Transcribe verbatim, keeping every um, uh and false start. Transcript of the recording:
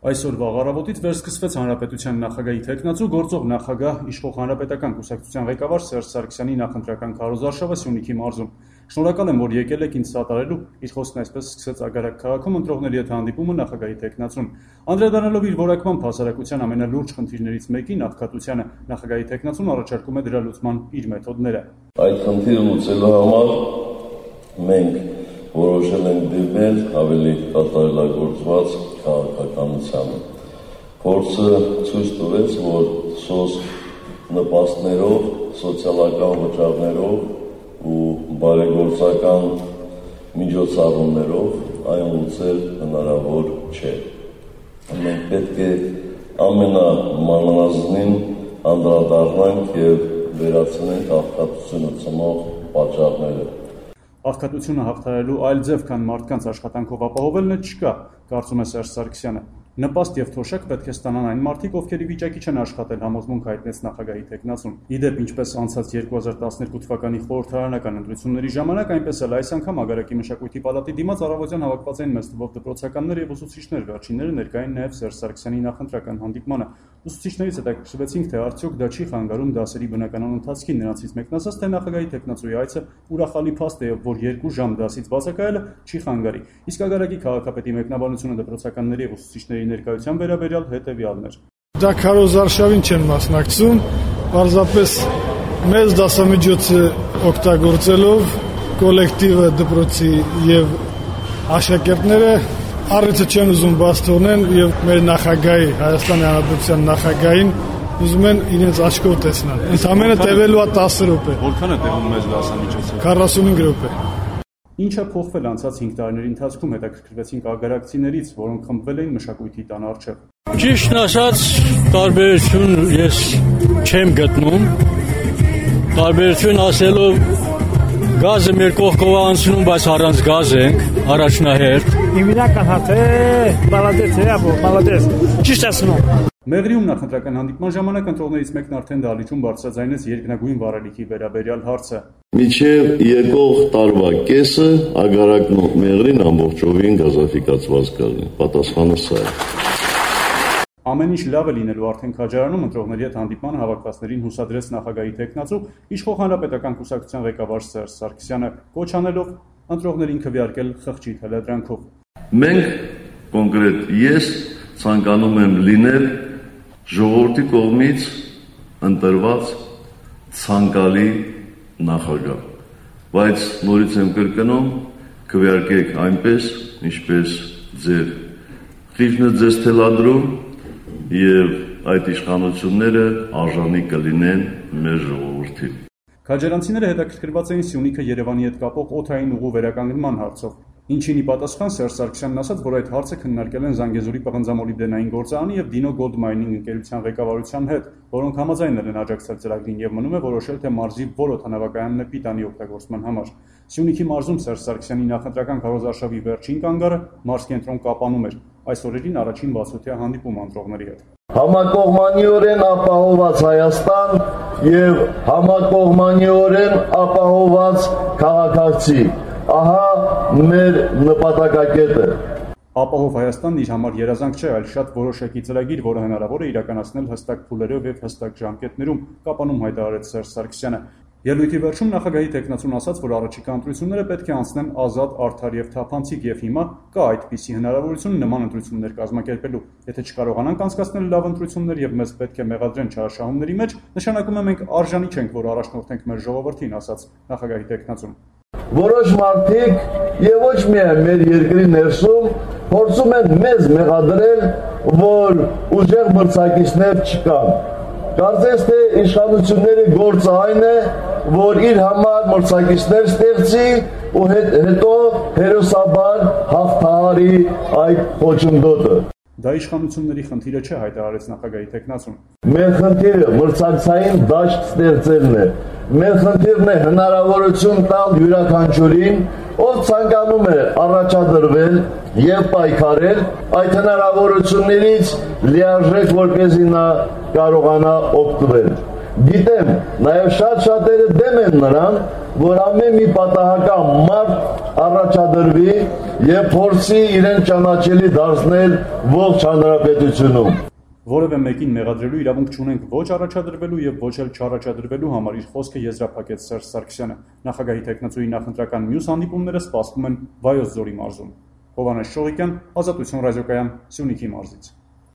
Այսօրվա առավոտից վերսկսվեց Հանրապետության նախագահի թեկնածու գործող նախագահ իշխող Հանրապետական կուսակցության ղեկավար Սերժ Սարգսյանի նախընտրական քարոզարշավը Սյունիքի մարզում։ Շնորհակալ եմ, որ եկել եք ինձ սատարելու, իր խոսքն այսպես սկսեց Ագարակ քաղաքում ընտրողների հետ հանդիպումը նախագահի թեկնածուն։ Անդրադառնալով իր որակմամբ հասարակության ամենալուրջ խնդիրներից մեկին աղքատությանը, նախագահի թեկնածուն առաջարկում է դրա լուծման իր մեթոդները։ Այդ խնդիրը լուծելու համար մենք որոշել ենք դիմել ավելի կատարելագործված քաղաքականությանը։ Փորձը ցույց տվեց, որ սոսկ նպաստներով, սոցիալական վճարներով ու բարեգործական միջոցառումներով այն լուծել հնարավոր չէ։ Մենք պետք է ամենամանրազնին անդրադառնանք եւ վերացնենք աղքատությունը ծնող պատճառները։ Աղքատությունը հաղթահարելու այլ ձև, քան մարդկանց աշխատանքով ապահովելն է, չկա, կարծում է Սերժ Սարգսյանը։ Նպաստ եւ թոշակ պետք է ստանան այն մարդիկ, ովքեր ի վիճակի չեն աշխատել, համոզմունք հայտնեց նախագահի թեկնածուն։ Իդեպ, ինչպես անցած երկու հազար տասներկու թվականի խորհրդարանական ընտրությունների ժամանակ, այնպես էլ այս անգամ Ագարակի մշակույթի պալատի դիմաց առավոտյան հավաքված էին մեծ թվով դպրոցականներ եւ ուսուցիչներ, վերջինները ներկա էին նաեւ Սերժ Սարգսյանի նախընտրական հանդիպմանը։ Ուսուցիչներից հետաքրքրվեցինք, թե արդյոք դա չի խանգարում դասերի բնականon ընթացքին։ Նրանցից մեկն ասաց, թե նախագահի թեկնածուի այցը ուրախալի փաստ է, որ երկու ժամ դասից բացակայելը չի խանգարի։ Իսկ Ագարակի քաղաքապետի մեկնաբանությունը դպրոցականների եւ ուսուցիչների ներկայության վերաբերյալ հետեւյալն էր։ Դա քարոզարշավին չեն մասնակցում, պարզապես մեծ դասամիջոցը օգտագործելով կոլեկտիվը դպրոցի եւ աշակերտները առիթը չեն ուզում բաց թողնեն եւ մեր նախագահի, Հայաստանի Հանրապետության նախագահին ուզում են իրենց աչքով տեսնել։ Ընդամենը տևելու է տասը րոպե։ Որքան է տևում մեծ դասամիջոցը։ քառասունհինգ րոպե։ Ինչը փոխվել անցած հինգ տարիների ընթացքում, հետաքրքրվեցինք ագարակցիներից, որոնք խմբվել էին մշակույթի տան առջև։ Ճիշտն ասած, տարբերություն ես չեմ գտնում։ Տարբերություն ասելով գազը մեր կողքով անցնում, բայց առանց գազ ենք, առաջնահերթ։ Հիմնական հարց է, բալադես է, ապո, բալադես։ Ճիշտ ասում։ Մեղրիում նախընտրական հանդիպման ժամանակ ընտրողներից մեկն արդեն դահլիճում բարձրաձայնեց երկնագույն վարելիքի վերաբերյալ հարցը։ Մինչև եկող տարվա կեսը Ագարակն ու Մեղրին ամբողջովին գազաֆիկացված կլինի։ Պատասխանը սա է։ Ամեն ինչ լավ է լինելու արդեն քաջարանում ընտրողների հետ հանդիպման հավաքվածներին հուսադրեց նախագահի թեկնածու իշխող Հանրապետական կուսակցության ղեկավար Սերժ Սարգսյանը, կոչ անելով ընտրողներին քվեարկել խղճի թելադրանքով։ Մենք կոնկրետ ես ցանկանում եմ լինել ժողովրդի կողմից ընտրված ցանկալի նախագահ, բայց նորից եմ կրկնում, քվեարկեք այնպես, ինչպես ձեր խիղճն է ձեզ թելադրում եւ այդ իշխանությունները արժանի կլինեն մեր ժողովրդին։ Քաջարանցիները հետաքրքրված էին Սյունիքը Երևանի հետ կապող օդային ուղու վերականգնման հարցով։ Ինչին ի պատասխան Սերժ Սարգսյանն ասաց, որ այդ հարցը քննարկել են Զանգեզուրի պղնձամոլիբդենային գործարանի եւ Դինո Գոլդ Մայնինգ ընկերության ղեկավարության հետ, որոնք համաձայնել են աջակցել ծրագրին եւ մնում է որոշել, թե մարզի որ օդանավակայանն է պիտանի օգտագործման համար։ Սյունիքի մարզում Սերժ Սարգսյանի նախընտրական քարոզարշավի վերջին կանգառը մարզ կենտրոն Կապանում էր։ Այս օրերին առաջին բացօթյա հանդիպում ընտրողների հետ։ Համակողմանիորեն ապահոված Հայաստան եւ համակողմանիորեն ապահոված քաղաքացի։ Ահա մեր նպատակակետը։ Ապահով Հայաստանն իր համար երազանք չէ, այլ շատ որոշակի ծրագիր, որը հնարավոր է իրականացնել հստակ փուլերով եւ հստակ ժամկետներում, Կապանում հայտարարեց Սերժ Սարգսյանը։ Ելույթի վերջում նախագահի թեկնածուն ասաց, որ առաջիկա ընտրությունները պետք է անցնեն ազատ, արդար եւ թափանցիկ եւ հիմա կա այդպիսի հնարավորություն նման ընտրություններ կազմակերպելու։ Եթե չկարողանանք անցկացնել լավ ընտրություններ եւ մեզ պետք է մեղադրեն չարաշահումների մեջ, նշանակում է մենք արժանի չենք, որ առաջնորդենք մեր ժողովրդին, ասաց նախագահի թեկնածուն։ Որոշ մարդիկ եւ ոչ միայն մեր երկրի ներսում փորձում են մեզ մեղադրել, որ ուժեղ մրցակիցներ չկան։ Կարծես թե իշխանությունների գործը այն է, որ իր համար մրցակիցներ ստեղծի ու հետո հերոսաբար հաղթահարի այդ խոչընդոտը։ Դա իշխանությունների խնդիրը չէ, հայտարարեց նախագահի թեկնածուն։ Մեր խնդիրը մրցակցային դաշտ ստեղծելն է։ Մեր խնդիրն է հնարավորություն տալ յուրաքանչյուրին, ով ցանկանում է առաջադրվել եւ պայքարել, այդ հնարավորություններից լիարժեք, որպեսզի նա կարողանա օգտվել։ Գիտեմ, նաև շատ շատերը դեմ են նրան, որ ամեն մի պատահական մարդ առաջադրվի եւ փորձի իրեն ճանաչելի դարձնել ողջ հանրապետությունում։ Որևէ մեկին մեղադրելու իրավունք չունենք ոչ առաջադրվելու եւ ոչ էլ չառաջադրվելու համար, իր խոսքը եզրափակեց Սերժ Սարգսյանը։ Նախագահի տեխնացուի նախընտրական մյուս հանդիպումները սպասվում են Վայոց ձորի մարզում։ Հովհաննես Շողիկյան, Ազատություն ռադիոկայան, Սյունիքի մարզից։